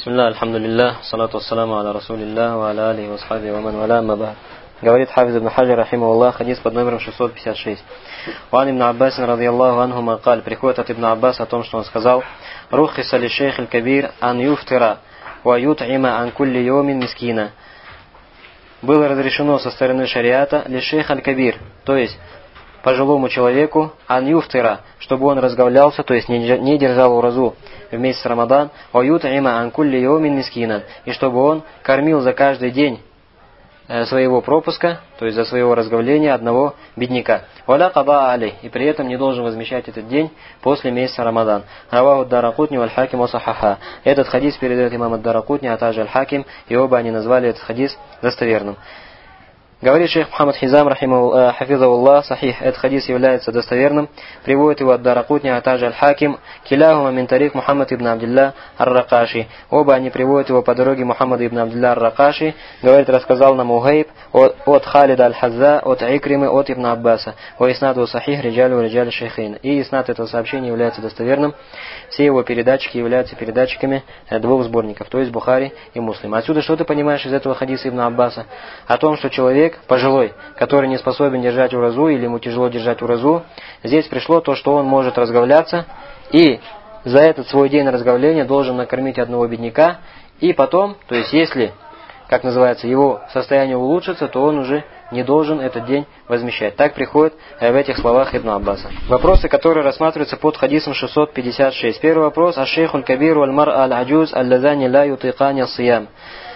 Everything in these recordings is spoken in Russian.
Бисмилlah, альхамдулиллах, салату вассаламу аля расулиллах, ва аля алихи ва асхаби ва ман валя, амма ба'д. Говорит Хафиз ибн Хаджар, рахимахуллах, хадис под номером 656. Ван ибн Аббас, радийаллаху анху, макаль, приходит от ибн Аббас о том, что он сказал: «Рухиса ли шейх аль-кабир ан юфтира, ва ют'има ан кулли йомин мискина». Было разрешено со стороны шариата ли шейх аль-кабир, то есть пожилому человеку, ан юфтира, чтобы он разговлялся, то есть не держал уразу в месяц Рамадан, ва ют'има ан кулли йомин мискина, и чтобы он кормил за каждый день своего пропуска, то есть за своего разговления одного бедняка. Валя каба алей, и при этом не должен возмещать этот день после месяца Рамадан. Раваху ад-Даракутни валь хаким ва сахаха. Этот хадис передает имам ад-Даракутни, а также аль-Хаким, и оба они назвали этот хадис достоверным. Говорит шейх Мухаммад Хизам, хафизахуллах, сахих, этот хадис является достоверным, приводит его ад-Даракутни, а также аль-Хаким, киляхума мин тарик Мухаммад ибн Абдилля ар-Ракаши. Оба они приводят его по дороге Мухаммада ибн Абдилля ар-Ракаши. Говорит, рассказал нам Угайб от Халида аль-Хазза, от Икримы, от ибн Аббаса. О иснаду сахих риджалю риджалю шейхейн. И иснад этого сообщения является достоверным. Все его передатчики являются передатчиками двух сборников, то есть Бухари и Муслим. Отсюда что ты понимаешь из этого хадиса ибн Аббаса? О том, что человек пожилой, который не способен держать уразу или ему тяжело держать уразу, здесь пришло то, что он может разговляться, и за этот свой день разговления должен накормить одного бедняка, и потом, то есть если, как называется, его состояние улучшится, то он уже не должен этот день возмещать. Так приходит в этих словах Ибн Аббаса. Вопросы, которые рассматриваются под хадисом 656. Первый вопрос: аш-шейхуль кабир валь мар аль-аджуз аллазани ла ютикани ас-сиям.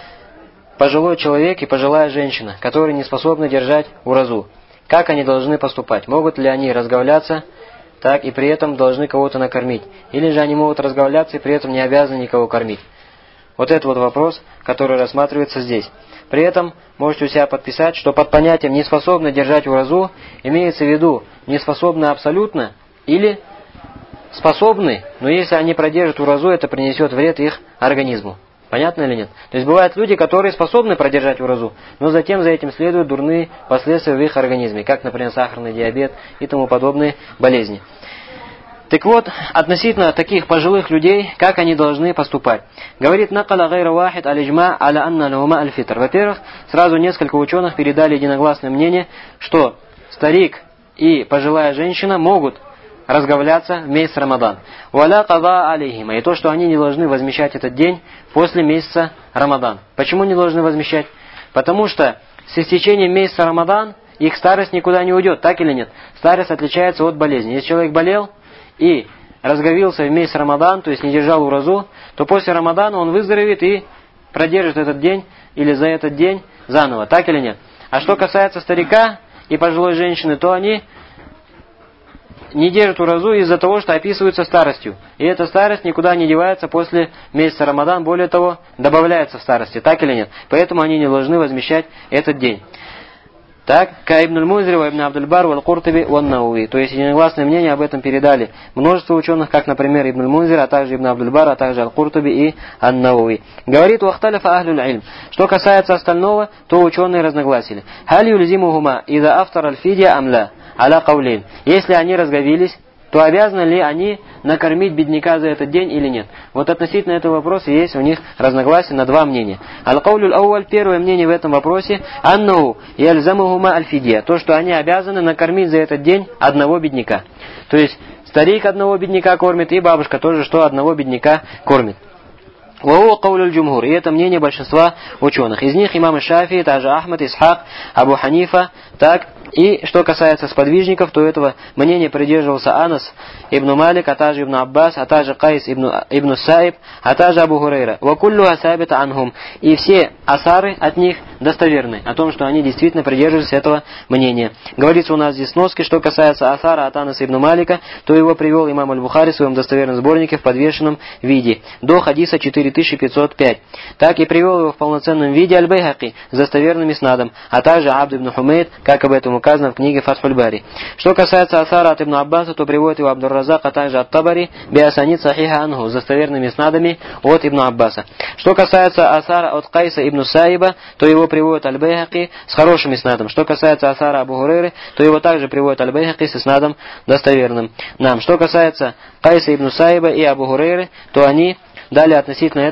Пожилой человек и пожилая женщина, которые не способны держать уразу. Как они должны поступать? Могут ли они разговляться, так и при этом должны кого-то накормить? Или же они могут разговляться и при этом не обязаны никого кормить? Вот это вот вопрос, который рассматривается здесь. При этом можете у себя подписать, что под понятием «не способны держать уразу» имеется в виду «не способны абсолютно» или «способны», но если они продержат уразу, это принесет вред их организму. Понятно или нет? То есть бывают люди, которые способны продержать уразу, но затем за этим следуют дурные последствия в их организме, как, например, сахарный диабет и тому подобные болезни. Так вот, относительно таких пожилых людей, как они должны поступать? Говорит накала гайра вахид аль-иджма аля анна лаума аль-фитр. Во-первых, сразу несколько ученых передали единогласное мнение, что старик и пожилая женщина могут разговляться в месяц Рамадан. Валя када алейхима. И то, что они не должны возмещать этот день после месяца Рамадан. Почему не должны возмещать? Потому что с истечением месяца Рамадан их старость никуда не уйдет, так или нет? Старость отличается от болезни. Если человек болел и разговился в месяц Рамадан, то есть не держал уразу, то после Рамадана он выздоровеет и продержит этот день или за этот день заново, так или нет? А что касается старика и пожилой женщины, то они не держат уразу из-за того, что описываются старостью. И эта старость никуда не девается после месяца Рамадан, более того, добавляется в старости, так или нет? Поэтому они не должны возмещать этот день. Так, ка ибн аль-Мунзири ва ибн Абдуль-Бар ва аль-Куртуби ва ан-Науви. То есть единогласное мнение об этом передали множество ученых, как, например, ибн аль-Мунзир, а также ибн Абдуль-Бар, а также аль-Куртуби и ан-Науви. Говорит вахталифа ахлюль илм. Что касается остального, то ученые разногласили. Халь юлзимухума ида афтар аль-фидия амля аля каулин. Если они разговились, то обязаны ли они накормить бедняка за этот день или нет? Вот относительно этого вопроса есть у них разногласия на два мнения. Аль-Каулюль ауаль, первое мнение в этом вопросе, аннау яльзамухума аль-фидия, то, что они обязаны накормить за этот день одного бедняка. То есть старик одного бедняка кормит, и бабушка тоже, что одного бедняка кормит. Вау каулюль джумхур, и это мнение большинства ученых. Из них имам Шафии, также Ахмад, Исхак, Абу Ханифа, так. И что касается сподвижников, то этого мнения придерживался Анас ибн Малик, а также ибн Аббас, а также Кайс ибн Саиб, а также Абу Хурейра. Вакуллю асабита анхум. И все асары от них достоверны, о том, что они действительно придерживались этого мнения. Говорится у нас здесь сноски, что касается асара от Анаса ибн Малика, то его привел имам Аль-Бухари в своем достоверном сборнике в подвешенном виде, до хадиса 4505. Так и привел его в полноценном виде Аль-Байхаки с достоверным иснадом, а также Абд ибн Хумейд, как об этом указано в книге Фатхуль Бари. Что касается асара от ибн Аббаса, то приводит его Абдур-Разак, а также от Табари, биасанид сахиха анху, с достоверными иснадами от ибн Аббаса. Что касается асара от Кайса ибн Саиба, то его приводит Аль-Байхаки с хорошим иснадом. Что касается асара Абу Хурейры, то его также приводит Аль-Байхаки с иснадом достоверным. Что касается Кайса ибн Саиба и Абу Хурейры, то они дали относительно этого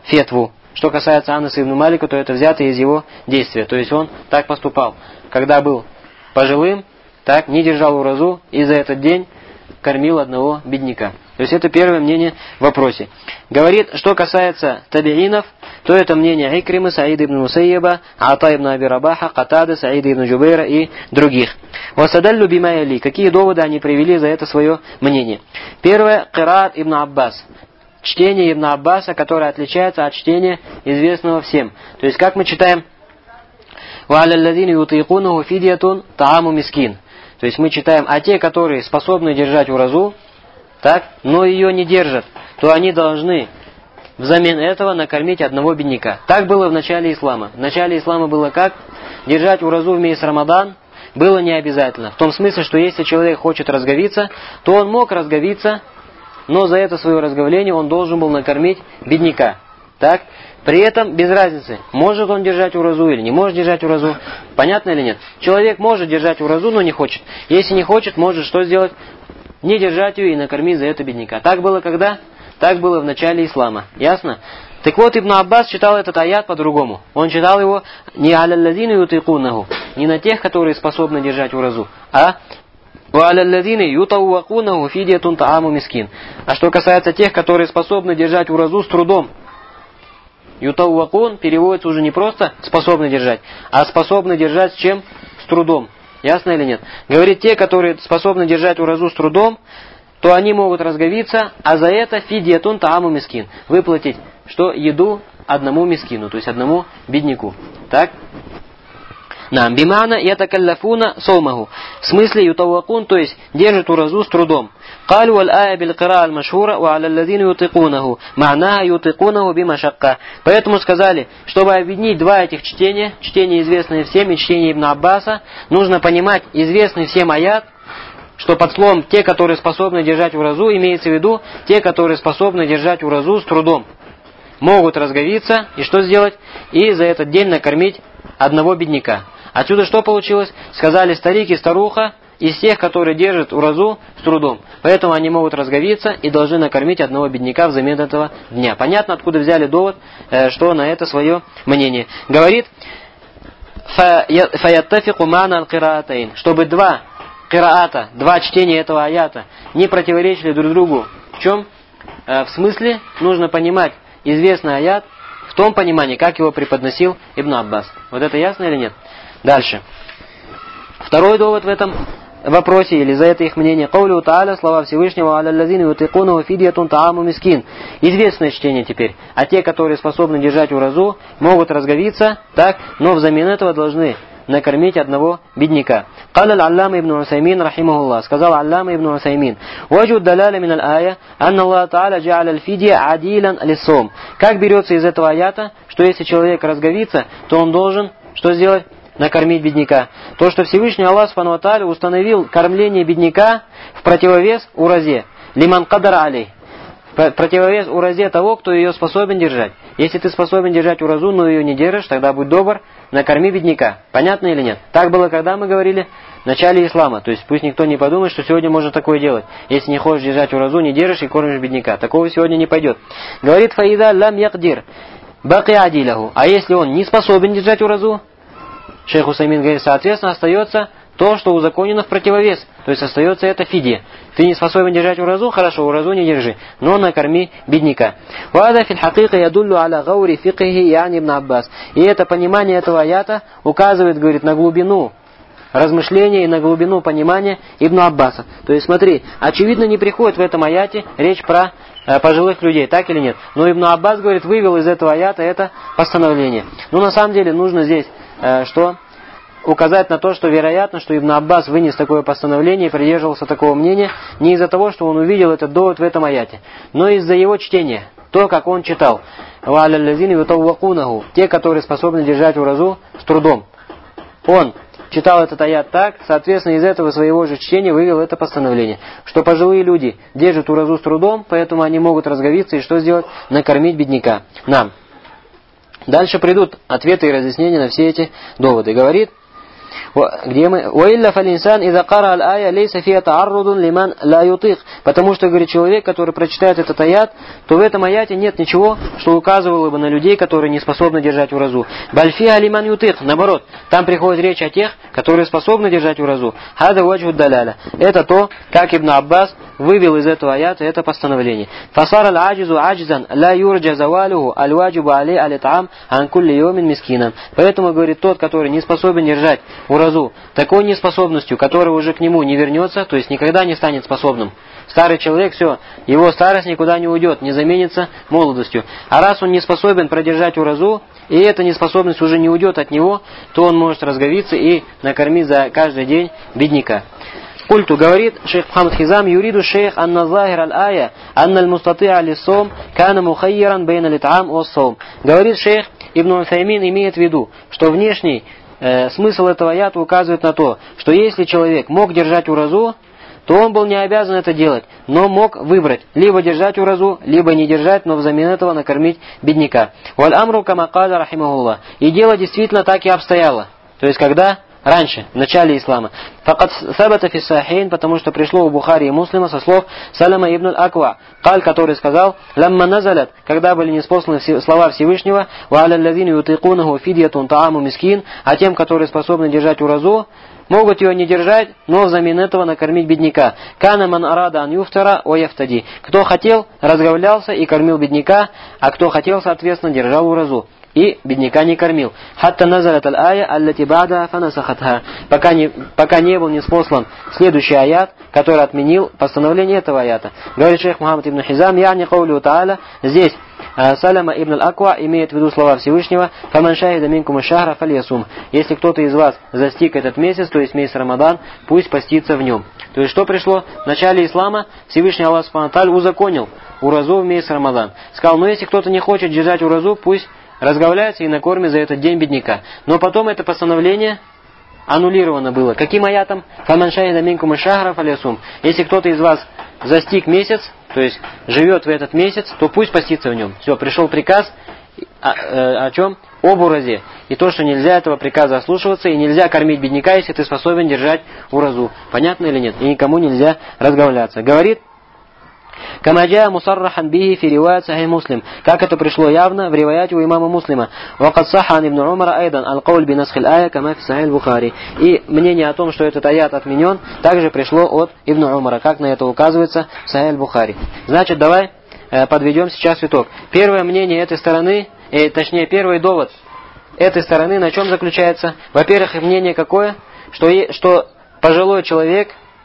фетву. Что касается Анаса ибн Малика, то это взято из его действия. То есть он так поступал. Когда был пожилым, так не держал уразу и за этот день кормил одного бедняка. То есть это первое мнение в вопросе. Говорит, что касается табиинов, то это мнение Икримы, Саида ибн Мусайяба, Ата ибн Аби Рабаха, Катады, Саида ибн Джубейра и других. Васадаллю бимайали. Какие доводы они привели за это свое мнение? Первое, Кираат ибн Аббас. Чтение ибн Аббаса, которое отличается от чтения, известного всем. То есть, как мы читаем, وَعَلَى الَّذِينَ يُطِيقُونَهُ فِدْيَةٌ طَعَامُ مِسْكِينٍ. То есть мы читаем, а те, которые способны держать уразу, так, но ее не держат, то они должны взамен этого накормить одного бедняка. Так было в начале ислама. В начале ислама было как? Держать уразу в месяц Рамадан было не обязательно. В том смысле, что если человек хочет разговиться, то он мог разговиться, но за это свое разговление он должен был накормить бедняка. Так? При этом без разницы, может он держать уразу или не может держать уразу. Понятно или нет? Человек может держать уразу, но не хочет. Если не хочет, может что сделать? Не держать ее и накормить за это бедняка. Так было когда? Так было в начале ислама. Ясно? Так вот, Ибн Аббас читал этот аят по-другому. Он читал его не аляллазина ютикунаху, не на тех, которые способны держать уразу, а вааляллазина ютауакунаху фидиятун тааму мискин. А что касается тех, которые способны держать уразу с трудом, ютауакун переводится уже не просто способны держать, а способны держать с чем? С трудом. Ясно или нет? Говорит, те, которые способны держать уразу с трудом, то они могут разговиться, а за это фидиятун тааму мискин. Выплатить, что еду одному мискину, то есть одному бедняку. Так? Нам бимана ятакаллафуна сомаху. В смысле ютауакун, то есть держит уразу с трудом. قالوا والآية بالقراءة المشهورة وعلى الذين يطيقونه معناها يطيقونه بمشقة. Поэтому сказали, чтобы объединить два этих чтения, чтение известное всем и чтение Ибн Аббаса, нужно понимать известный всем аят, что под словом те, которые способны держать уразу, имеется в виду те, которые способны держать уразу с трудом. Могут разговиться и что сделать? И за этот день накормить одного бедняка. Отсюда что получилось? Сказали старик и старуха из тех, которые держат уразу с трудом. Поэтому они могут разговиться и должны накормить одного бедняка взамен этого дня. Понятно, откуда взяли довод, что на это свое мнение. Говорит, фаяттафику мана аль-кираатайн, чтобы два кираата, два чтения этого аята не противоречили друг другу. В чем? В смысле, нужно понимать известный аят в том понимании, как его преподносил Ибн Аббас. Вот это ясно или нет? Дальше. Второй довод в этом вопросе, или за это их мнение, каулю тааля, слова Всевышнего, аляллазина ютикунаху фидиятун тааму мискин. Известное чтение теперь. А те, которые способны держать уразу, могут разговиться, так, но взамен этого должны накормить одного бедняка. قال العلامة ابن عثيمين رحمه الله. Сказал Аллама ибн Усаймин: وجه الدلالة من الآية أن الله تعالى جعل الفدية عديلا للصوم. Как берется из этого аята, что если человек разговится, то он должен что сделать? Накормить бедняка. То, что Всевышний Аллах Субхану ва Тааля установил кормление бедняка в противовес уразе. Лиман кадар алей. Противовес уразе того, кто ее способен держать. Если ты способен держать уразу, но ее не держишь, тогда будь добр, накорми бедняка. Понятно или нет? Так было, когда мы говорили в начале ислама. То есть пусть никто не подумает, что сегодня можно такое делать. Если не хочешь держать уразу, не держишь и кормишь бедняка. Такого сегодня не пойдет. Говорит фаида лам якдир баки адиляху. А если он не способен держать уразу, шейх Усаймин говорит, соответственно, остается то, что узаконено в противовес. То есть остается это фидия. Ты не способен держать уразу, хорошо, уразу не держи, но накорми бедняка. И это понимание этого аята указывает, говорит, на глубину размышления и на глубину понимания Ибн Аббаса. То есть смотри, очевидно не приходит в этом аяте речь про пожилых людей, так или нет? Но Ибн Аббас, говорит, вывел из этого аята это постановление. Но на самом деле нужно здесь что? Указать на то, что вероятно, что Ибн Аббас вынес такое постановление и придерживался такого мнения не из-за того, что он увидел этот довод в этом аяте, но из-за его чтения, то, как он читал. Те, которые способны держать уразу с трудом. Он читал этот аят так, соответственно, из этого своего же чтения вывел это постановление, что пожилые люди держат уразу с трудом, поэтому они могут разговиться и что сделать? Накормить бедняка. Нам. Дальше придут ответы и разъяснения на все эти доводы. Говорит Где мы? وَإِلَّا فَالْإِنسَانِ إِذَا قَرَأَ الْآيَةَ لَيْسَ فِيهَا تَعَرُّضٌ لِمَنْ لَا يُطِيقُ. Потому что, говорит, человек, который прочитает этот аят, то в этом аяте нет ничего, что указывало бы на людей, которые не способны держать уразу. «Баль фиха лиман ютик». Наоборот, там приходит речь о тех, которые способны держать уразу. «Хада ваджху даляля». Это то, как Ибн Аббас вывел из этого аята это постановление. «Фасар аль-аджизу аджзан ла юрджа завалюху аль-ваджибу алей аль-ит'ам ан кулли йомин мискинан». Поэтому, говорит, тот, который не способен держать уразу такой неспособностью, которая уже к нему не вернется, то есть никогда не станет способным. Старый человек, все, его старость никуда не уйдет, не заменится молодостью. А раз он не способен продержать уразу, и эта неспособность уже не уйдет от него, то он может разговиться и накормить за каждый день бедняка. Культу говорит шейх Мухаммад Хизам, юриду шейх анна захир аль-ая, анна аль-мустати'а лиссом, кана мухайиран бейна лит'ам о-сом. Говорит шейх Ибн Усаймин, имеет в виду, что внешний смысл этого аята указывает на то, что если человек мог держать уразу, то он был не обязан это делать, но мог выбрать, либо держать уразу, либо не держать, но взамен этого накормить бедняка. Валь амру кама каля рахимахуллах. И дело действительно так и обстояло. То есть когда? Раньше, в начале ислама. Факат сабата фи сахин, потому что пришло у Бухари и Муслима со слов Салама ибн аль-Аква, Каль, который сказал: «Ламма назалят», когда были ниспосланы слова Всевышнего, «Ва аля лазини ютикунаху фидьятун тааму мискин», а тем, которые способны держать уразу, могут ее не держать, но взамен этого накормить бедняка. «Кана ман арада ан юфтара о яфтади». Кто хотел, разговлялся и кормил бедняка, а кто хотел, соответственно, держал уразу. И бедняка не кормил. «Хатта назалят аль-ая аллати бада фанасахатха». Пока не был ниспослан следующий аят, который отменил постановление этого аята. Говорит шейх Мухаммад ибн Хизам, я'ни каулю та'аля, здесь Салама ибн аль-Аква имеет в виду слова Всевышнего: «Фаман шахида минкум аш-шахра фальясум». Если кто-то из вас застиг этот месяц, то есть месяц Рамадан, пусть постится в нем. То есть что пришло? В начале ислама Всевышний Аллах Субхану ва Тааля узаконил уразу в месяц Рамадан. Сказал: но если кто-то не хочет держать уразу, пусть разговляется и накормит за этот день бедняка. Но потом это постановление аннулировано было. Каким аятом? «Фаман шахида минкум аш-шахра фальясум». Если кто-то из вас застиг месяц, то есть живет в этот месяц, то пусть постится в нем. Все, пришел приказ о чем? Об уразе. И то, что нельзя этого приказа ослушиваться, и нельзя кормить бедняка, если ты способен держать уразу. Понятно или нет? И никому нельзя разговляться. Говорит «Камаджа мусаррахан бихи фи риваят сахих Муслим», как это пришло явно в риваяте у имама Муслима. «Вакад сахан ибн Умара айдан аль-кауль бинасхил ая кама фи сахих Бухари». И мнение о том, что этот аят отменен, также пришло от Ибн Умара, как на это указывается в сахих Бухари. Значит, давай подведем сейчас итог. Первое мнение этой стороны, точнее первый довод этой стороны на чем заключается? Во-первых, мнение какое? Что пожилой человек,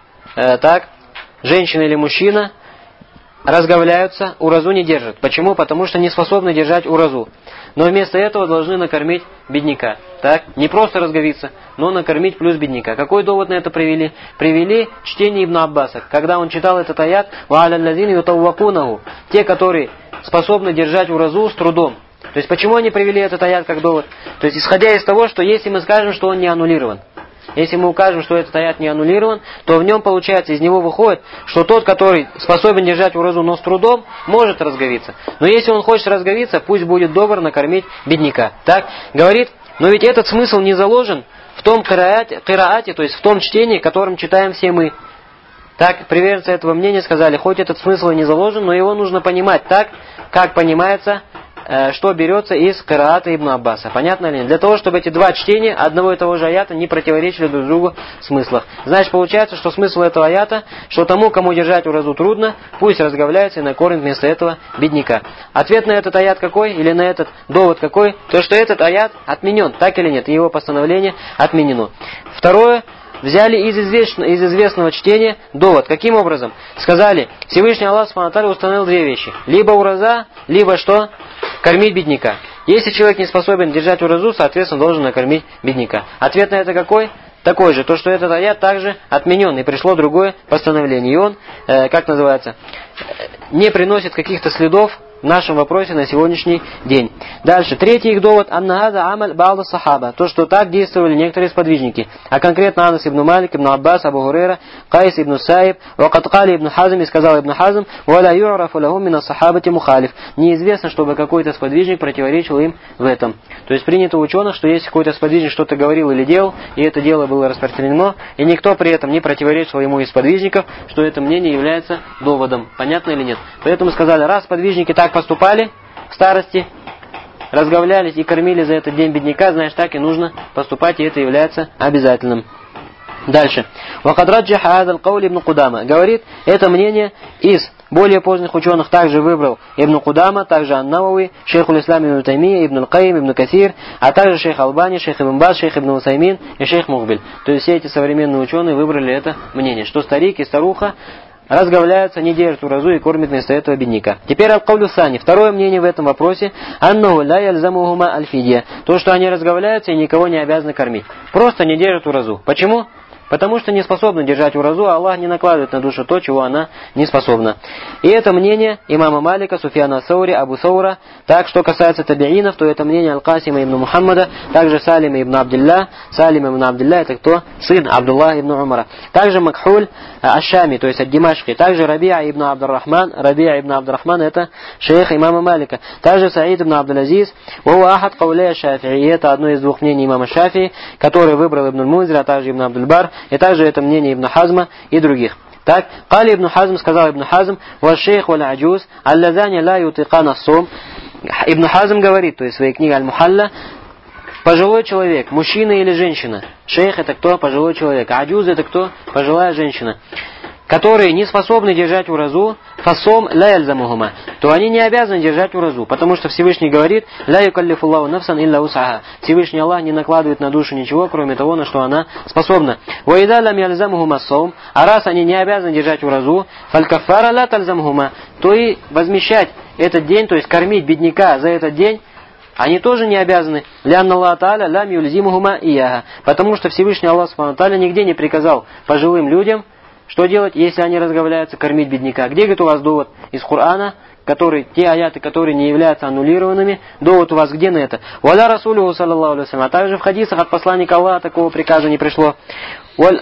женщина или мужчина, разговляются, уразу не держат. Почему? Потому что не способны держать уразу. Но вместо этого должны накормить бедняка. Так? Не просто разговиться, но накормить плюс бедняка. Какой довод на это привели? Привели чтение Ибн Аббаса. Когда он читал этот аят, «Ва аля лазини ютаввакунаху», те, которые способны держать уразу с трудом. То есть почему они привели этот аят как довод? То есть исходя из того, что если мы скажем, что он не аннулирован, если мы укажем, что этот аят не аннулирован, то в нем получается, из него выходит, что тот, который способен держать уразу, но с трудом, может разговиться. Но если он хочет разговиться, пусть будет добр накормить бедняка. Так? Говорит, но ведь этот смысл не заложен в том кираате, то есть в том чтении, которым читаем все мы. Так, приверженцы этого мнения сказали, хоть этот смысл и не заложен, но его нужно понимать так, как понимается, что берется из кираата Ибн Аббаса. Понятно ли? Для того, чтобы эти два чтения одного и того же аята не противоречили друг другу в смыслах. Значит, получается, что смысл этого аята, что тому, кому держать уразу трудно, пусть разговляется и накормит вместо этого бедняка. Ответ на этот аят какой? Или на этот довод какой? То, что этот аят отменен. Так или нет? Его постановление отменено. Второе. Взяли из известного чтения довод. Каким образом? Сказали, Всевышний Аллах Субхану ва Тааля установил две вещи. Либо ураза, либо что? Кормить бедняка. Если человек не способен держать уразу, соответственно, должен накормить бедняка. Ответ на это какой? Такой же. То, что этот аят также отменен, и пришло другое постановление. И он, не приносит каких-то следов в нашем вопросе на сегодняшний день. Дальше. Третий их довод. Аннахаза амаль ба'да сахаба. То, что так действовали некоторые сподвижники. А конкретно Анас ибн Малик, ибн Аббас, Абу Хурейра, Кайс ибн Саиб, вакаткали ибн Хазм, и сказал ибн Хазм, валя ю'рафу лахум мина сахабати мухалиф. Неизвестно, чтобы какой-то сподвижник противоречил им в этом. То есть принято у ученых, что если какой-то сподвижник что-то говорил или делал, и это дело было распространено, и никто при этом не противоречил ему из сподвижников, что это мнение является доводом. Понятно или нет? Поэтому сказали, раз сподвижники так поступали в старости, разговлялись и кормили за этот день бедняка, знаешь, так и нужно поступать, и это является обязательным. Дальше. وَقَدْ رَجَّحَ هَذَا الْقَوْلِ ибн Кудама. Говорит, это мнение из более поздних ученых также выбрал Ибн Кудама, также Ан-Навави, шейх Уль-Ислам ибн Таймия, Ибн Аль-Каим, Ибн Касир, а также шейх Албани, шейх Ибн Баз, шейх Ибн Усаймин и шейх Мухбиль. То есть все эти современные ученые выбрали это мнение, что старик и старуха разговляются, не держат уразу и кормят вместо этого бедняка. Теперь аль-Каулю Сани. Второе мнение в этом вопросе. Аннаху ла яльзамухума аль-фидия. То, что они разговляются и никого не обязаны кормить. Просто не держат уразу. Почему? Потому что не способны держать уразу, а Аллах не накладывает на душу то, чего она не способна. И это мнение имама Малика, Суфьяна Саури, Абу Саура. Так, что касается табиинов, то это мнение Аль-Касима ибн Мухаммада, также Салима ибн Абдилля. Салим ибн Абдилля это кто? Сын Абдуллах ибн Умара. Также Макхуль Аш-Шами, то есть Ад-Димашки. Также Рабиа ибн Абдуррахман. Рабиа ибн Абдуррахман это шейх имама Малика. Также Саид ибн Абдул-Азиз. Вова Ахад Кауля Шафии. Это одно из двух мнений имама Шафии, который выбрал Ибн Мунзир, а также Ибн Абдуль-Бар. И также это мнение Ибн Хазма и других. Так, Кали Ибн Хазм, сказал Ибн Хазм, «Ва шейх валь аджуз, аллазани ла ютикана сом». Ибн Хазм говорит, то есть в своей книге Аль-Мухалла, пожилой человек, мужчина или женщина. Шейх это кто? Пожилой человек. Аджуз это кто? Пожилая женщина. Которые не способны держать уразу, фасом ла яльзамухума, то они не обязаны держать уразу, потому что Всевышний говорит, ла юкаллифуллаху нафсан илля усаха. Всевышний Аллах не накладывает на душу ничего, кроме того, на что она способна. Ва ида лам яльзамухума сом, а раз они не обязаны держать уразу, фаль-каффара ла тальзамухума, то и возмещать этот день, то есть кормить бедняка за этот день, они тоже не обязаны. Лянна Аллах Тааля лам юльзимухума ияха, потому что Всевышний Аллах Субхану ва Тааля нигде не приказал пожилым людям, что делать, если они разговляются, кормить бедняка? Где, говорит, у вас довод из Корана, те аяты, которые не являются аннулированными, довод у вас где на это? Валя Расулюху саллаллаху алейхи ва саллям. А также в хадисах от посланника Аллаха такого приказа не пришло. Валь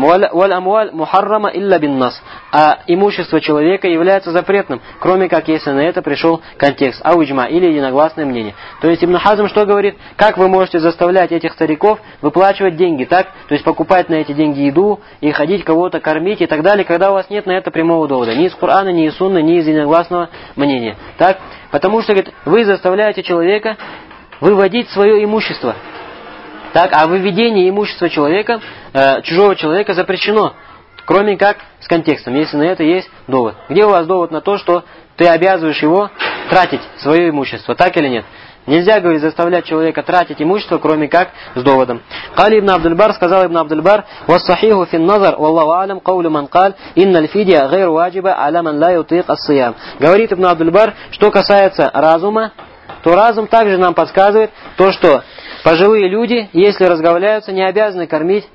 амуаль мухаррама илля бин нас. А имущество человека является запретным, кроме как если на это пришел контекст, ауджма или единогласное мнение. То есть Ибн Хазм что говорит? Как вы можете заставлять этих стариков выплачивать деньги, так? То есть покупать на эти деньги еду и ходить кого-то кормить и так далее, когда у вас нет на это прямого довода. Ни из Корана, ни из Сунны, ни из единогласного мнения. Так? Потому что, говорит, вы заставляете человека выводить свое имущество. Так, а выведение имущества человека, чужого человека запрещено, кроме как с контекстом, если на это есть довод. Где у вас довод на то, что ты обязываешь его тратить свое имущество, так или нет? Нельзя, говорит, заставлять человека тратить имущество, кроме как с доводом. Кали ибн Абдуль-Бар, сказал ибн Абдуль-Бар, «Вассахиху фин назар, валлаху алям, каулю ман каль, инналь фидия гайр ваджиба, аля ман ла ютик ас-сиям». Говорит ибн Абдуль-Бар, что касается разума, то разум также нам подсказывает то, что пожилые люди, если разговляются, не обязаны кормить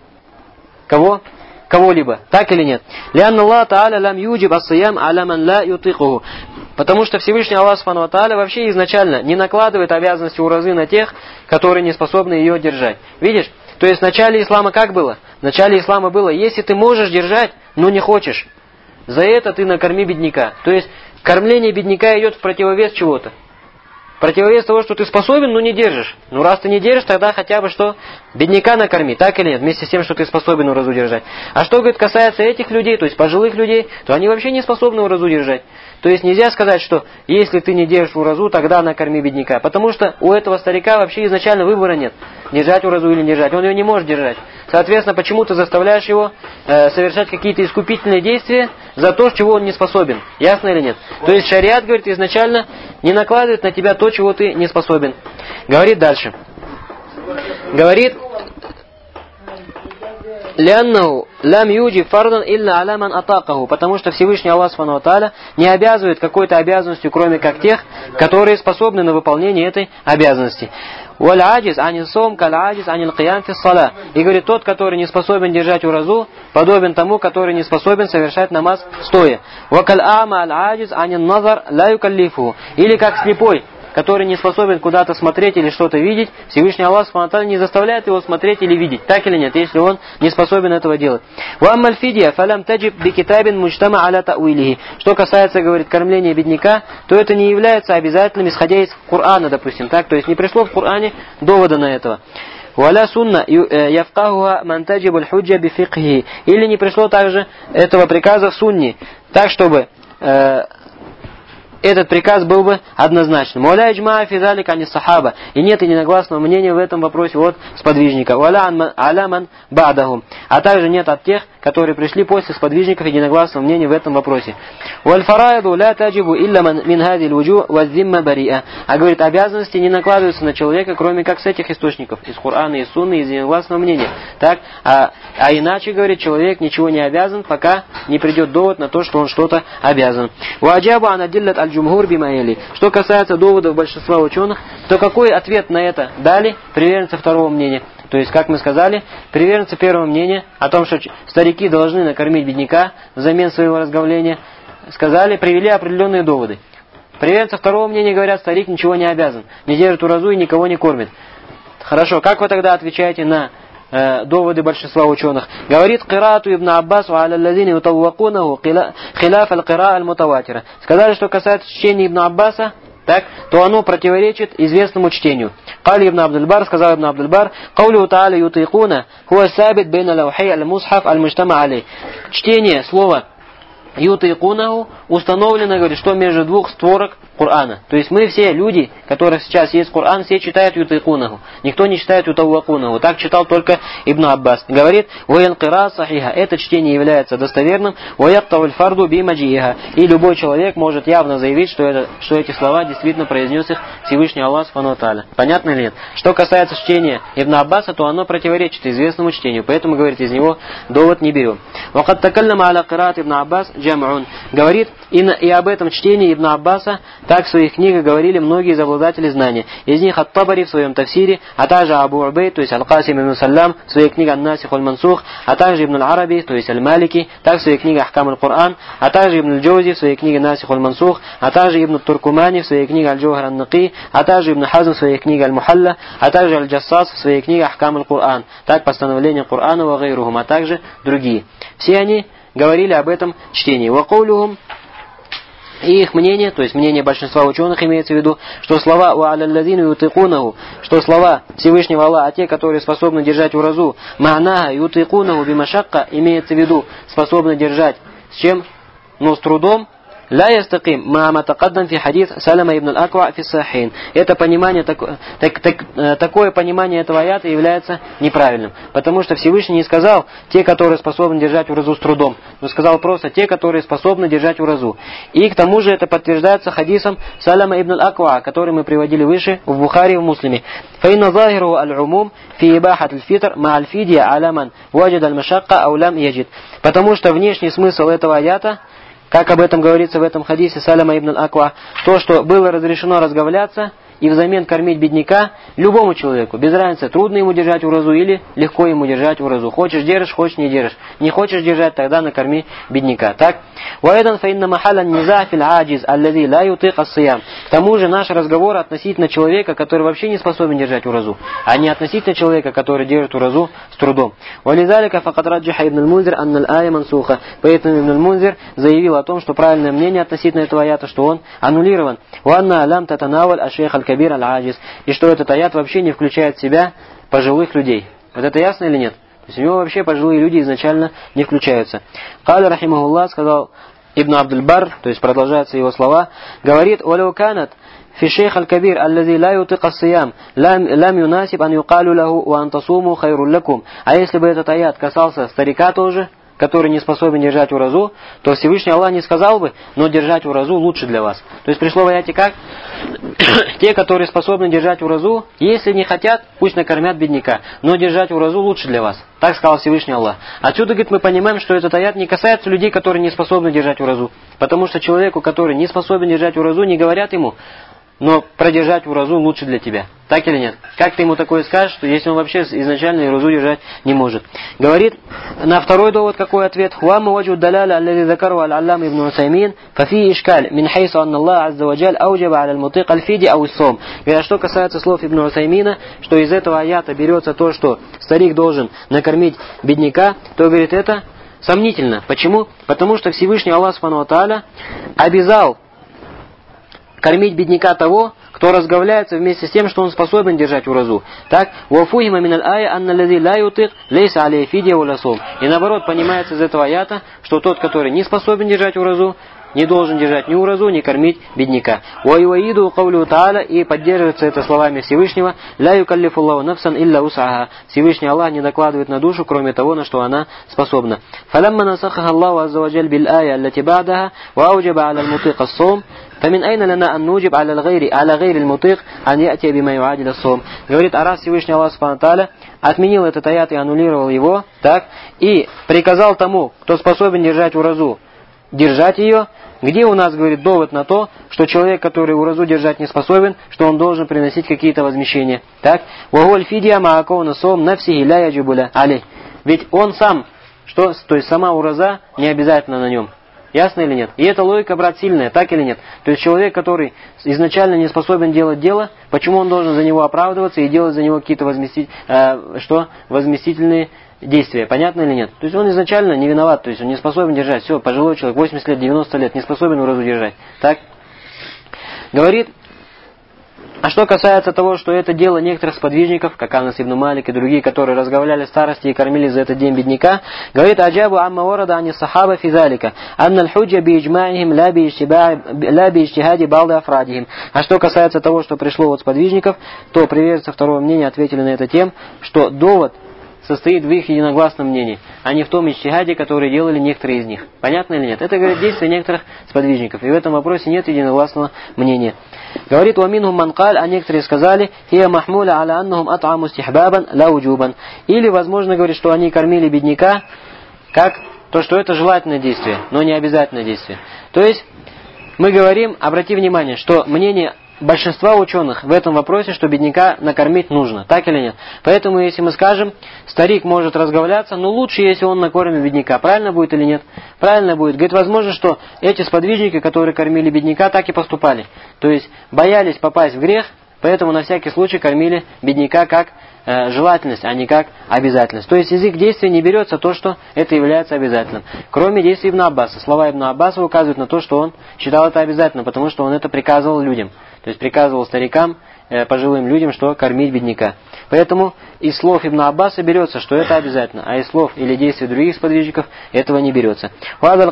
кого? Кого-либо. Так или нет? Лянна Аллах Тааля лам юджиб ас-сиям аля ман ла ютикуху. Потому что Всевышний Аллах Субхану ва Тааля вообще изначально не накладывает обязанности уразы на тех, которые не способны ее держать. Видишь? То есть в начале ислама как было? В начале ислама было, если ты можешь держать, но не хочешь, за это ты накорми бедняка. То есть кормление бедняка идет в противовес чего-то. Противовес того, что ты способен, но не держишь. Ну раз ты не держишь, тогда хотя бы что? Бедняка накорми, так или нет? Вместе с тем, что ты способен уразу держать. А что, говорит, касается этих людей, то есть пожилых людей, то они вообще не способны уразу держать. То есть нельзя сказать, что если ты не держишь уразу, тогда накорми бедняка. Потому что у этого старика вообще изначально выбора нет. Держать уразу или не держать. Он ее не может держать. Соответственно, почему ты заставляешь его совершать какие-то искупительные действия за то, чего он не способен. Ясно или нет? То есть шариат, говорит, изначально не накладывает на тебя то, чего ты не способен. Говорит дальше. Говорит لأنه لم يوجب فرضا إلا على من أطاقه, потому что Всевышний Аллах Субхану ва Тааля не обязывает какой-то обязанностью, кроме как тех, которые способны на выполнение этой обязанности. وَالْعَاجِزْ عَنِ الصَّوْمِ كَالْعَاجِزْ عَنِ الْقِيَامِ فِي الصَّلَاةِ. И говорит, тот, который не способен держать уразу, подобен тому, который не способен совершать намаз стоя. وَكَالْأَعْمَى الْعَاجِزْ عَنِ النَّظَرِ لَا يُكَلِّفُهُ. Или как слепой, который не способен куда-то смотреть или что-то видеть, Всевышний Аллах Субхану ва Тааля не заставляет его смотреть или видеть, так или нет, если он не способен этого делать. وَأَمَّا الْفِدْيَةُ فَلَمْ تَجِبْ بِكِتَابٍ مُجْتَمَعٍ عَلَى تَأْوِيلِهِ. Что касается, говорит, кормления бедняка, то это не является обязательным, исходя из Корана, допустим, так, то есть не пришло в Коране довода на этого. وَلَا سُنَّ يَفْقَهُهَا مَنْ تَجِبُ الْحُجَّةِ بِفِقْهِهِ. Или не пришло также этого приказа в сунне, так чтобы этот приказ был бы однозначным. «Валя иджма фи залика ани сахаба». И нет единогласного мнения в этом вопросе от сподвижника. «Валя аляман ба'дахум». А также нет от тех, которые пришли после сподвижников, единогласного мнения в этом вопросе. «Валь фарайду ля таджибу илля мин хади л'вуджу ваззимма бари'a». А говорит, обязанности не накладываются на человека, кроме как с этих источников, из Корана, из Сунны, из единогласного мнения. Так? А иначе, говорит, человек ничего не обязан, пока не придет довод на то, что он что-то обязан. «Ваджабу анадиллат аль-джумхур бимаэли». Что касается доводов большинства ученых, то какой ответ на это дали приверженцы второго мнения? То есть, как мы сказали, приверженцы первого мнения о том, что старики должны накормить бедняка взамен своего разговления, сказали, привели определенные доводы. Приверженцы второго мнения говорят, старик ничего не обязан, не держит уразу и никого не кормит. Хорошо, как вы тогда отвечаете на доводы большинства ученых? Говорит Кираату ибн Аббасу аля лазини утаввакунаху хиляф аль-кираа аль-мутаватира. Сказали, что касается чтения Ибн Аббаса, так, то оно противоречит известному чтению. Кали ибн Абдул-Бар, сказал ибн Абдул-Бар, «Каулю та'аля ютикуна, хуа сабит бейна лаухей аль-мусхаф аль-муджтама алей». Чтение слова «ютикунаху» установлено, говорит, что между двух створок Корана. То есть мы все люди, которые сейчас есть Коран, все читают «ютикунаху». Никто не читает «ютаввакунаху». Так читал только Ибн Аббас. Говорит, «Ваян кира сахиха». Это чтение является достоверным. «Ваяктаваль фарду бимаджииха». И любой человек может явно заявить, что эти слова действительно произнес их Всевышний Аллах Субхану ва Тааля. Понятно или нет? Что касается чтения Ибн Аббаса, то оно противоречит известному чтению. Поэтому, говорит, из него довод не берем. «Вакад такаллама аля кираат Ибн Аббас джам'ун». Говорит, и об этом чтении Ибн Аббаса так в своих книгах говорили многие из обладателей знания. Из них ат-Табари в своем тафсире, а также Абу Убейд, то есть Аль-Касим ибн Саллям в своей книге Ан-Насих аль-Мансух, а также Ибн Аль-Араби, то есть Аль-Малики, так в своей книге Ахкам аль-Кур'ан, а также Ибн Аль-Джаузи в своей книге Насих аль-Мансух, а также Ибн Туркумани в своей книге Аль-Джаухар ан-Наки, а также Ибн Хазм в своей книге Аль-Мухалла, а также Аль-Джассас в своей книге Ахкам аль-Кур'ан, так постановление Корана ва гайрухум, а также другие. Все они говорили об этом чтении. Вакаулюхум. И их мнение, то есть мнение большинства ученых имеется в виду, что слова «У'аляллазину ютикунаху», что слова Всевышнего Аллаха, а те, которые способны держать уразу, «Ма'наха ютикунаху бимашакка», имеется в виду способны держать с чем? Но с трудом. «Ла ястаким ма'ама тақаддам фи хадис Салама ибн аль-Аква фи сахин». Это понимание, такое понимание этого аята является неправильным. Потому что Всевышний не сказал те, которые способны держать уразу с трудом, но сказал просто те, которые способны держать уразу. И к тому же это подтверждается хадисом Салама ибн аль-Аква, который мы приводили выше в Бухари и в Муслиме. «Фаинна захиру аль-умум фи ибахат аль-фитр ма аль-фидия аляман ваджид аль-машакка аулям яджид». Потому что внешний смысл этого аята, как об этом говорится в этом хадисе Салама ибн аль-Аква, то, что было разрешено разговляться и взамен кормить бедняка любому человеку, без разницы, трудно ему держать уразу или легко ему держать уразу. Хочешь держишь, хочешь не держишь. Не хочешь держать, тогда накорми бедняка. Так? К тому же наш разговор относительно человека, который вообще не способен держать уразу, а не относительно человека, который держит уразу с трудом. Поэтому Ибн аль-Мунзир заявил о том, что правильное мнение относительно этого аята, что он аннулирован. И что этот аят вообще не включает в себя пожилых людей. Вот это ясно или нет? То есть у него вообще пожилые люди изначально не включаются. Каля рахимахуллах, сказал Ибн Абдул-Бар, то есть продолжаются его слова, говорит: «Валяу канат фи шейх аль-кабир, аллази ла ютик ас-сиям, лам юнасиб ан юкалю лаху ва ан тасуму хайрун лакум». А если бы этот аят касался старика тоже, который не способен держать уразу, то Всевышний Аллах не сказал бы, но держать уразу лучше для вас. То есть пришло в аяте как? Те, которые способны держать уразу, если не хотят, пусть накормят бедняка, но держать уразу лучше для вас. Так сказал Всевышний Аллах. Отсюда, говорит, мы понимаем, что этот аят не касается людей, которые не способны держать уразу. Потому что человеку, который не способен держать уразу, не говорят ему, но продержать уразу лучше для тебя. Так или нет? Как ты ему такое скажешь, что если он вообще изначально уразу держать не может? Говорит, на второй довод какой ответ? Хуамма ваджу даляля аллази закару аль-аллам ибн Усаймин, фафи ишкаль, мин хайсу анна Аллах азза ваджаль ауджаба аль-мутик аль-фиди ау-сом. Говорит, что касается слов ибн Усаймина, что из этого аята берется то, что старик должен накормить бедняка, то, говорит, это сомнительно. Почему? Потому что Всевышний Аллах Субхану ва Тааля обязал кормить бедняка того, кто разговляется вместе с тем, что он способен держать уразу. Так, «Вафухима миналь ая анна лази ла ютик лейса алей фидия улясум». И наоборот, понимается из этого аята, что тот, который не способен держать уразу, не должен держать ни уразу, ни кормить бедняка. «Ваиваиду каулю та'аля», и поддерживается это словами Всевышнего, «Ла юкаллифуллаху нафсан илля усаха». Всевышний Аллах не докладывает на душу, кроме того, на что она способна. «Фалямма насахаха Аллаху азза ваджаль бил ая аллати ба'даха, ва ауджаба аля аль-мутик ас-сом». فمن أين لنا أن نوجب على غير المطيق أن يأتي بما يعادل الصوم. Говорит, а раз Всевышний Аллах Субхану ва Тааля отменил этот аят и аннулировал его, так, и приказал тому, кто способен держать уразу, держать ее, где у нас, говорит, довод на то, что человек, который уразу держать не способен, что он должен приносить какие-то возмещения. Так, «Ваголь фидия маакоуна сом нафсихи ля яджибуля алей». Ведь он сам, что, то есть сама ураза не обязательно на нем. Ясно или нет? И эта логика, брат, сильная, так или нет? То есть человек, который изначально не способен делать дело, почему он должен за него оправдываться и делать за него какие-то возместительные действия? Понятно или нет? То есть он изначально не виноват, то есть он не способен держать. Все, пожилой человек, 80 лет, 90 лет, не способен уразу держать. Так? Говорит, а что касается того, что это дело некоторых сподвижников, как Анас ибн Малик и другие, которые разговляли старости и кормили за этот день бедняка, говорит, аджабу амма варада ани сахаба физалика, анна аль-худжа би иджмаихим ла би иджтихади балды афрадихим. А что касается того, что пришло от сподвижников, то приверженцы второго мнения ответили на это тем, что довод состоит в их единогласном мнении, а не в том иджтихаде, который делали некоторые из них. Понятно или нет? Это, говорит, действие некоторых сподвижников. И в этом вопросе нет единогласного мнения. Говорит, «Уаминхум манкаль», а некоторые сказали, «Хия махмуля аля аннахум ат'аму стихбабан ла уджубан». Или, возможно, говорит, что они кормили бедняка, как то, что это желательное действие, но не обязательное действие. То есть, мы говорим, обрати внимание, что мнение большинства ученых в этом вопросе, что бедняка накормить нужно, так или нет. Поэтому, если мы скажем, старик может разговляться, но лучше, если он накормит бедняка. Правильно будет или нет? Правильно будет. Говорит, возможно, что эти сподвижники, которые кормили бедняка, так и поступали. То есть, боялись попасть в грех, поэтому на всякий случай кормили бедняка как желательность, а не как обязательность. То есть, из их действий не берется то, что это является обязательным. Кроме действий Ибн Аббаса. Слова Ибн Аббаса указывают на то, что он считал это обязательным, потому что он это приказывал людям. То есть приказывал старикам, пожилым людям, что кормить бедняка. Поэтому из слов Ибн Аббаса берется, что это обязательно, а из слов или действий других сподвижников этого не берется. Говорит,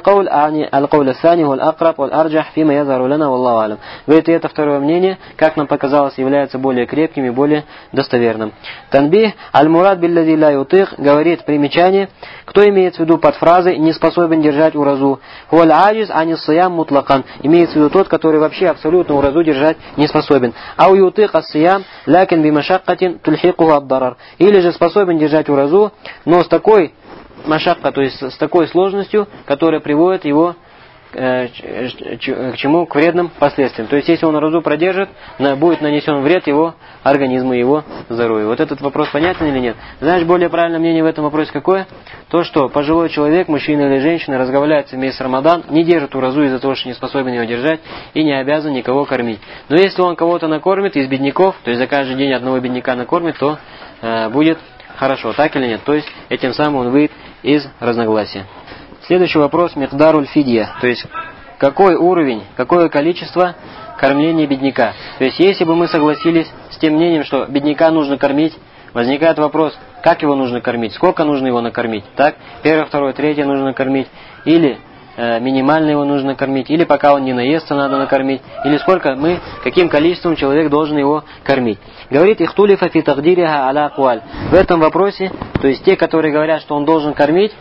и это второе мнение, как нам показалось, является более крепким и более достоверным. Танбих аль-мурад биллади ла ютих, говорит, примечание, кто имеется в виду под фразой «не способен держать уразу». Хуаль аджиз анис сиям мутлакан, имеется в виду тот, который вообще абсолютно уразу держать не способен. Ау ютих ас-сиям лакин бимашаккатин тульхикуху ад-дарар. Или же способен держать уразу, но с такой машакка, то есть с такой сложностью, которая приводит его к чему? К вредным последствиям. То есть, если он уразу продержит, будет нанесен вред его организму, его здоровью. Вот этот вопрос понятен или нет? Знаешь, более правильное мнение в этом вопросе какое? То, что пожилой человек, мужчина или женщина, разговляется в месяц Рамадан, не держит уразу из-за того, что не способен его держать и не обязан никого кормить. Но если он кого-то накормит из бедняков, то есть за каждый день одного бедняка накормит, то будет хорошо, так или нет? То есть, этим самым он выйдет из разногласия. Следующий вопрос, микдаруль фидия, то есть какой уровень, какое количество кормления бедняка. То есть если бы мы согласились с тем мнением, что бедняка нужно кормить, возникает вопрос, как его нужно кормить, сколько нужно его накормить, так? Первое, второе, третье нужно накормить, или минимально его нужно кормить, или пока он не наестся, надо накормить, или сколько мы, каким количеством человек должен его кормить. Говорит, ихтулифа фи тагдириха аля акваль. В этом вопросе, то есть те, которые говорят, что он должен кормить,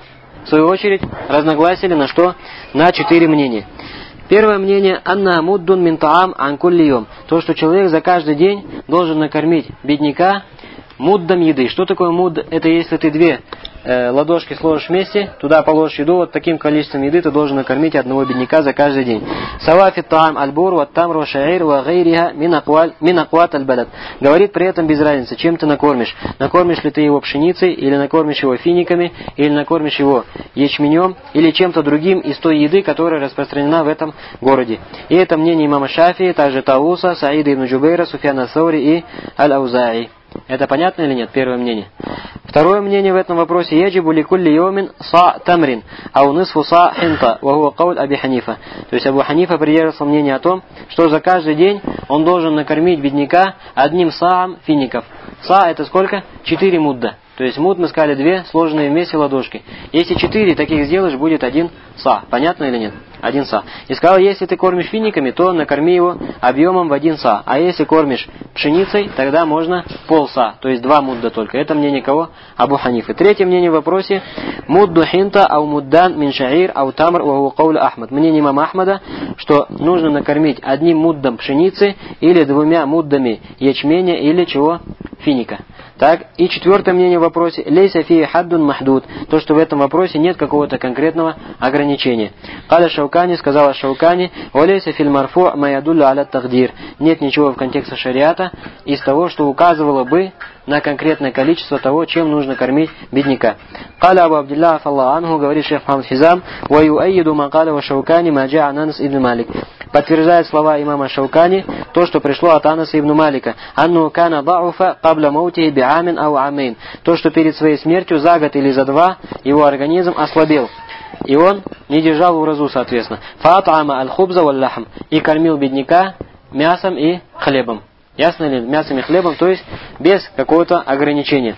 в свою очередь, разногласили на что? На 4 мнения. Первое мнение: «Анна муддун мин таам ан кулли йом». То, что человек за каждый день должен накормить бедняка муддом еды. Что такое мудд? Это если ты 2 ладошки сложишь вместе, туда положишь еду, вот таким количеством еды ты должен накормить одного бедняка за каждый день. Савафи таам аль-бур ва тамр ва шаир ва гайриха мин акват аль-балад. Говорит при этом без разницы, чем ты накормишь. Накормишь ли ты его пшеницей, или накормишь его финиками, или накормишь его ячменем, или чем-то другим из той еды, которая распространена в этом городе. И это мнение имама Шафии, также Тауса, Саида ибн Джубейра, Суфьяна Саури и Аль-Аузаи. Это понятно или нет? Первое мнение. Второе мнение в этом вопросе: яджибу ли кулли йомин са тамрин, ау нисфу са хинта, ва хуа кауль Аби Ханифа. То есть Абу Ханифа придерживался мнение о том, что за каждый день он должен накормить бедняка 1 саам фиников. Са это сколько? 4 мудда. То есть муд, мы сказали, 2 сложенные вместе ладошки. Если 4 таких сделаешь, будет 1 са. Понятно или нет? 1 са. И сказал, если ты кормишь финиками, то накорми его объемом в 1 са. А если кормишь пшеницей, тогда можно пол са. То есть 2 мудда только. Это мнение кого? Абу Ханифы. Третье мнение в вопросе: мудду хинта ау муддан мин шаир ау тамр ва хуа кауль Ахмад. Мнение имама Ахмада, что нужно накормить 1 муддом пшеницы или 2 муддами ячменя или чего? Финика. Так, и четвертое мнение в вопросе: лейса фи хаддун махдуд. То, что в этом вопросе нет какого-то конкретного ограничения. Каля Шаукани, сказала Шаукани: валейса филь марфу ма ядуллю аля тагдир. Нет ничего в контексте шариата из того, что указывало бы на конкретное количество того, чем нужно кормить бедняка. Каля Абу Абдиллах Аллаху анху, говорит шейх Мухаммад Хизам: ва юайиду ма каля ва Шаукани ма джа Анас ибн Малик. Подтверждает слова имама Шаукани то, что пришло от Анаса ибн Малика: анну кана да'уфа кабля маутихи би'амин ау амин. То, что перед своей смертью за год или за 2 его организм ослабел, и он не держал уразу, соответственно. Фа'ат'ама аль-хубза валь-лахм. И кормил бедняка мясом и хлебом. Ясно ли? Мясом и хлебом, то есть без какого-то ограничения.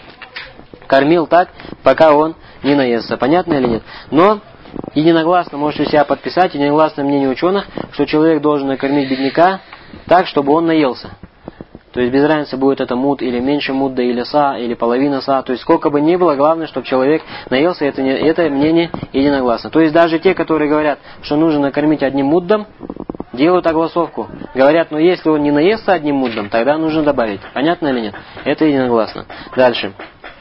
Кормил так, пока он не наестся. Понятно или нет? Но единогласно можете себя подписать, единогласное мнение ученых, что человек должен накормить бедняка так, чтобы он наелся. То есть без разницы, будет это муд или меньше мудда, или са, или половина са. То есть сколько бы ни было, главное, чтобы человек наелся, это мнение единогласно. То есть даже те, которые говорят, что нужно накормить 1 муддом, делают огласовку. Говорят, но если он не наестся 1 муддом, тогда нужно добавить. Понятно или нет? Это единогласно. Дальше.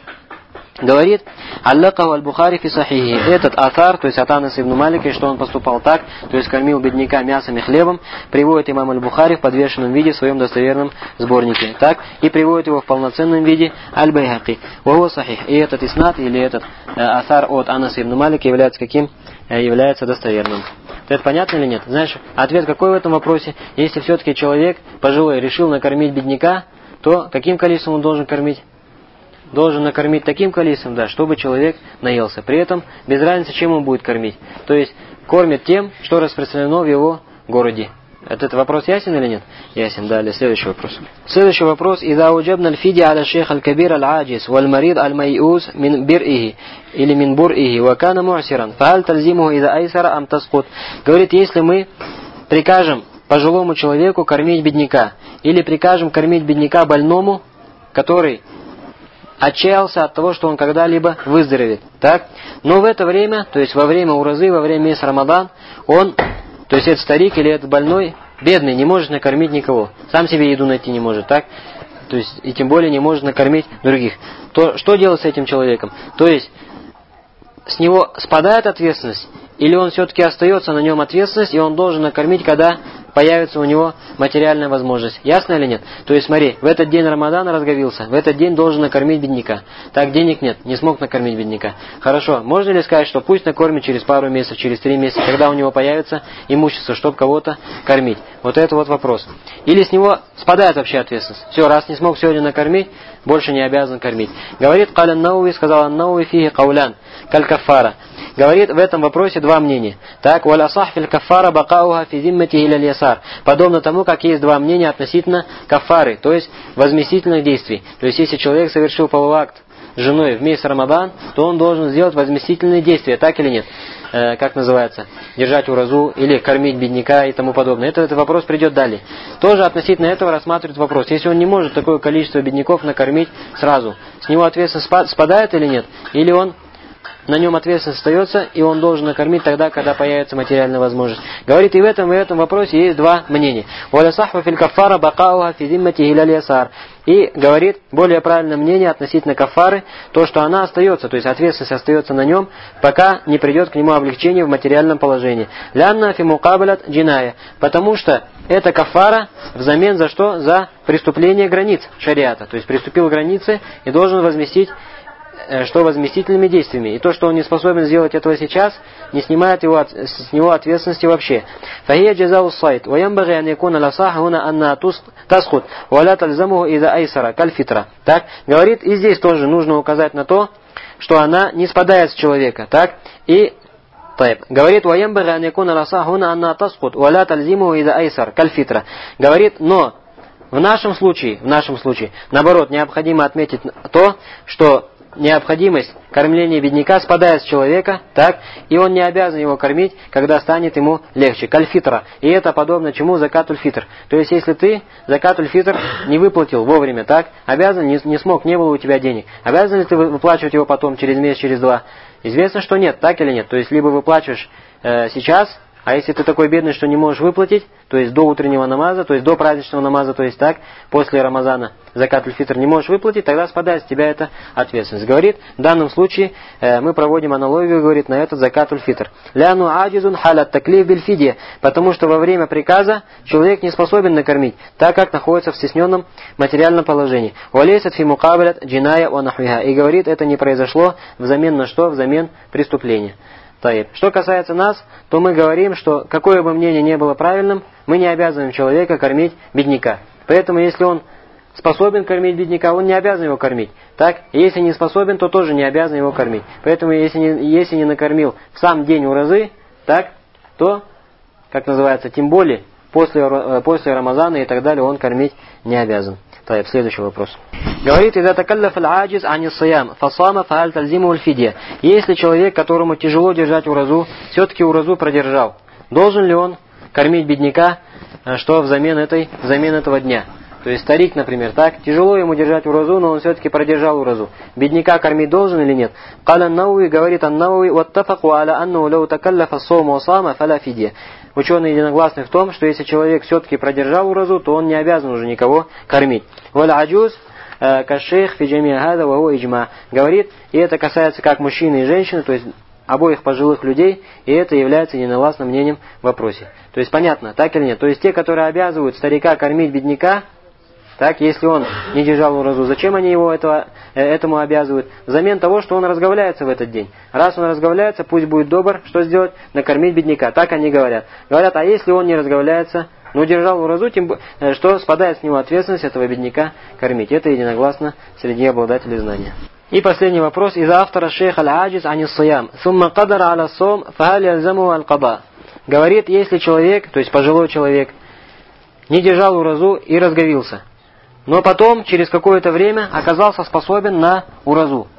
Говорит: аллакаху аль-Бухари фи сахихи. Этот атар, то есть от Анаса ибн Малика, что он поступал так, то есть кормил бедняка мясом и хлебом, приводит имам аль-Бухари в подвешенном виде в своем достоверном сборнике. Так, и приводит его в полноценном виде аль-Байхаки. Ваху сахих. И этот иснад, или этот атар от Анаса ибн Малика является каким? Является достоверным. Это понятно или нет? Знаешь, ответ какой в этом вопросе? Если все-таки человек пожилой решил накормить бедняка, то каким количеством он должен кормить? Должен накормить таким количеством, да, чтобы человек наелся. При этом без разницы, чем он будет кормить. То есть кормит тем, что распространено в его городе. Этот вопрос ясен или нет? Ясен. Далее, следующий вопрос. Следующий вопрос. «Иза уджабна аль-фиди аля шейх аль-кабир аль-аджис валь-марид аль-май'уз мин бир'ихи или мин бур'ихи ва кана му'сиран, фахаль тальзимуху иза айсара ам таскут». Говорит, если мы прикажем пожилому человеку кормить бедняка, или прикажем кормить бедняка больному, который отчаялся от того, что он когда-либо выздоровеет. Так? Но в это время, то есть во время уразы, во время месяца Рамадан, он, то есть этот старик или этот больной, бедный, не может накормить никого. Сам себе еду найти не может. Так? То есть, и тем более не может накормить других. То что делать с этим человеком? То есть с него спадает ответственность, или он все-таки остается, на нем ответственность, и он должен накормить, когда появится у него материальная возможность. Ясно или нет? То есть смотри, в этот день Рамадана разговился, в этот день должен накормить бедняка. Так, денег нет, не смог накормить бедняка. Хорошо, можно ли сказать, что пусть накормит через пару месяцев, через 3 месяца, когда у него появится имущество, чтобы кого-то кормить? Вот это вот вопрос. Или с него спадает вообще ответственность. Все, раз не смог сегодня накормить, больше не обязан кормить. Говорит Каля Науи, сказал Науи фиги каулян, каль-каффара. Говорит в этом вопросе 2 мнения. Так, валясах фил каффара бакауха фи зиммати иля ясар. Подобно тому, как есть 2 мнения относительно каффары, то есть возместительных действий. То есть если человек совершил половой акт с женой в месяц Рамадан, то он должен сделать возместительные действия, так или нет? Как называется? Держать уразу или кормить бедняка и тому подобное. Этот вопрос придет далее. Тоже относительно этого рассматривает вопрос. Если он не может такое количество бедняков накормить сразу, с него ответственность спадает или нет? Или он на нем ответственность остается, и он должен накормить тогда, когда появится материальная возможность. Говорит, и в этом вопросе есть два мнения. И говорит, более правильное мнение относительно кафары, то, что она остается, то есть ответственность остается на нем, пока не придет к нему облегчение в материальном положении. Лянна фи мукабалят джиная, потому что это кафара взамен за что? За преступление границ шариата. То есть приступил к границе и должен возместить, что возместительными действиями. И то, что он не способен сделать этого сейчас, не снимает с него ответственности вообще. فهي جزاء الصيد وينبغي أن يكون الأصح هنا أنها تسقط ولا تلزمه إذا أيسر كالفطرة. Так говорит, и здесь тоже нужно указать на то, что она не спадает с человека. Так и говорит, وينبغي أن يكون الأصح هنا أنها تسقط ولا تلزمه إذا أيسر كالفطرة. Говорит, но в нашем случае, наоборот, необходимо отметить то, что необходимость кормления бедняка спадает с человека, так, и он не обязан его кормить, когда станет ему легче. Кальфитра. И это подобно чему? Закатуль фитр. То есть, если ты закатуль фитр не выплатил вовремя, так, обязан, не смог, не было у тебя денег. Обязан ли ты выплачивать его потом, через месяц, через два? Известно, что нет, так или нет. То есть, либо выплачиваешь сейчас, а если ты такой бедный, что не можешь выплатить, то есть до утреннего намаза, то есть до праздничного намаза, то есть так, после Рамазана закат аль-фитр не можешь выплатить, тогда спадает с тебя эта ответственность. Говорит, в данном случае мы проводим аналогию, говорит, на этот закат аль-фитр. Ляну аджизун халят таклиф бильфидия, потому что во время приказа человек не способен накормить, так как находится в стесненном материальном положении. Валейсат фи мукабалят джиная ва нахвиха. И говорит, это не произошло взамен на что? Взамен преступления. Что касается нас, то мы говорим, что какое бы мнение ни было правильным, мы не обязываем человека кормить бедняка. Поэтому, если он способен кормить бедняка, он не обязан его кормить. Так? И если не способен, то тоже не обязан его кормить. Поэтому, если не накормил в сам день уразы, так, то, как называется, тем более, после Рамазана и так далее, он кормить не обязан. Следующий вопрос. Говорит, «Иза такаллаф аль-аджиз ани ссиям, фасама фааль тальзиму аль-фидия». Если человек, которому тяжело держать уразу, все-таки уразу продержал, должен ли он кормить бедняка, что взамен этого дня? То есть старик, например, так, тяжело ему держать уразу, но он все-таки продержал уразу. Бедняка кормить должен или нет? Каля ан-Навави, говорит ан-Навави, ваттафаку аля анну лау такаллаф ас-сому ва-сама фаля фидия. Ученые единогласны в том, что если человек все-таки продержал уразу, то он не обязан уже никого кормить. Валь аджуз кашейх фи джамиа хада ва хуа иджма. Говорит, и это касается как мужчины и женщины, то есть обоих пожилых людей, и это является единогласным мнением в вопросе. То есть понятно, так или нет? То есть те, которые обязывают старика кормить бедняка, так, если он не держал уразу, зачем они его этому обязывают? Взамен того, что он разговляется в этот день. Раз он разговляется, пусть будет добр, что сделать? Накормить бедняка. Так они говорят. Говорят, а если он не разговляется, но держал уразу, что спадает с него ответственность этого бедняка кормить. Это единогласно среди обладателей знания. И последний вопрос из автора шейх аль-аджиз ани ссиям. Сумма кадара аля сом фахаль ялзаму аль-каба. Говорит, если человек, то есть пожилой человек, не держал уразу и разговился, но потом, через какое-то время, оказался способен на уразу,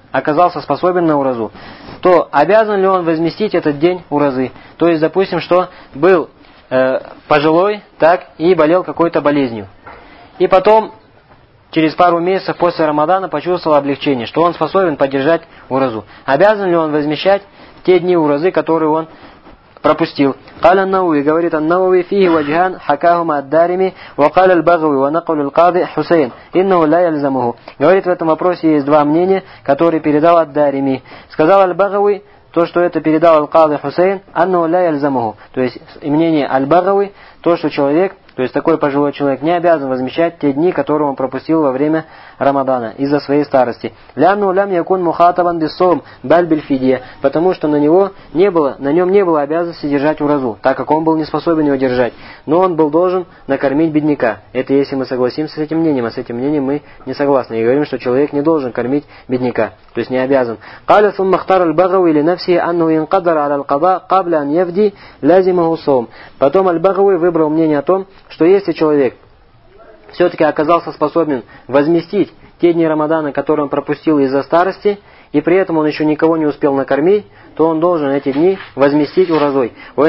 то обязан ли он возместить этот день уразы? То есть, допустим, что был пожилой, так, и болел какой-то болезнью. И потом, через пару месяцев после Рамадана, почувствовал облегчение, что он способен поддержать уразу. Обязан ли он возмещать те дни уразы, которые он пропустил? Каля ан-Навави, говорит ан-Навави, фихи ваджхан хакахума ад-Дарими, ва каля аль-Багави, ва накалю аль-Кади Хусейн, иннаху ла ялзамуху. Говорит, в этом вопросе есть два мнения, которые передал ад-Дарими. Сказал аль-Багави, то, что это передал аль-Кади Хусейн, аннаху ла ялзамуху. То есть, мнение аль-Багави, то, что человек, то есть такой пожилой человек, не обязан возмещать те дни, которые он пропустил во время Рамадана из-за своей старости. Лянну лям якун мухатабан биссом баль бильфидия, потому что на нем не было обязанности держать уразу, так как он был не способен его держать. Но он был должен накормить бедняка. Это если мы согласимся с этим мнением, а с этим мнением мы не согласны. И говорим, что человек не должен кормить бедняка, то есть не обязан. Каля сумма хтар аль-Багави или нафси анну инкадар аль-Каба кабля ан явди лазимаху сом. Потом аль-Багави выбрал мнение о том, что если человек все-таки оказался способен возместить те дни Рамадана, которые он пропустил из-за старости, и при этом он еще никого не успел накормить, то он должен эти дни возместить уразой. А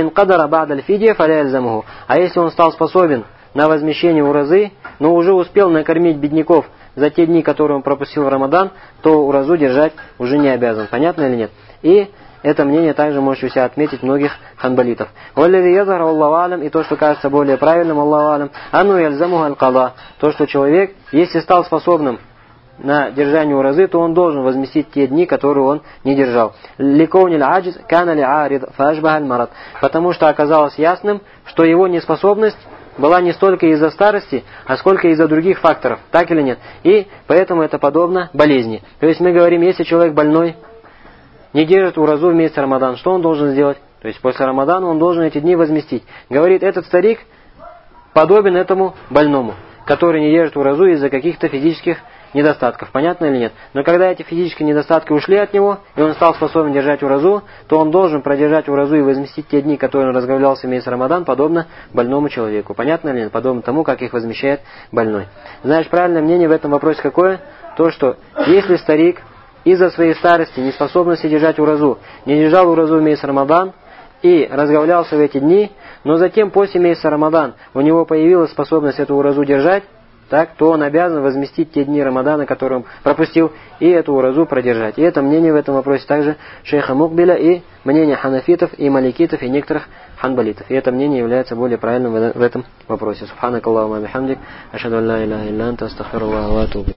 если он стал способен на возмещение уразы, но уже успел накормить бедняков за те дни, которые он пропустил в Рамадан, то уразу держать уже не обязан. Понятно или нет? И это мнение также можете у себя отметить многих ханбалитов. «Валлази язхару Аллаху алям», и то, что кажется более правильным, Аллаху алям, «Анну яльзамуху аль-када», то, что человек, если стал способным на держание уразы, то он должен возместить те дни, которые он не держал. «Ликоуниль аджиз кана ли арид фашбахаль марат», потому что оказалось ясным, что его неспособность была не столько из-за старости, а сколько из-за других факторов, так или нет. И поэтому это подобно болезни. То есть мы говорим, если человек больной, не держит уразу в месяц Рамадан, что он должен сделать? То есть после Рамадана он должен эти дни возместить. Говорит, этот старик подобен этому больному, который не держит уразу из-за каких-то физических недостатков. Понятно или нет? Но когда эти физические недостатки ушли от него, и он стал способен держать уразу, то он должен продержать уразу и возместить те дни, которые он разговлялся в месяц Рамадан, подобно больному человеку. Понятно или нет? Подобно тому, как их возмещает больной. Знаешь, правильное мнение в этом вопросе какое? То, что если старик из-за своей старости, неспособности держать уразу, не держал уразу в месяц Рамадан и разговлялся в эти дни, но затем после месяца Рамадан у него появилась способность эту уразу держать, так, то он обязан возместить те дни Рамадана, которые он пропустил, и эту уразу продержать. И это мнение в этом вопросе также шейха Мукбиля и мнение ханафитов, и маликитов, и некоторых ханбалитов. И это мнение является более правильным в этом вопросе. Субханакаллаху ва бихамдик, ашхаду ан ла иляха илля анта, астагфируллаха ва атубу.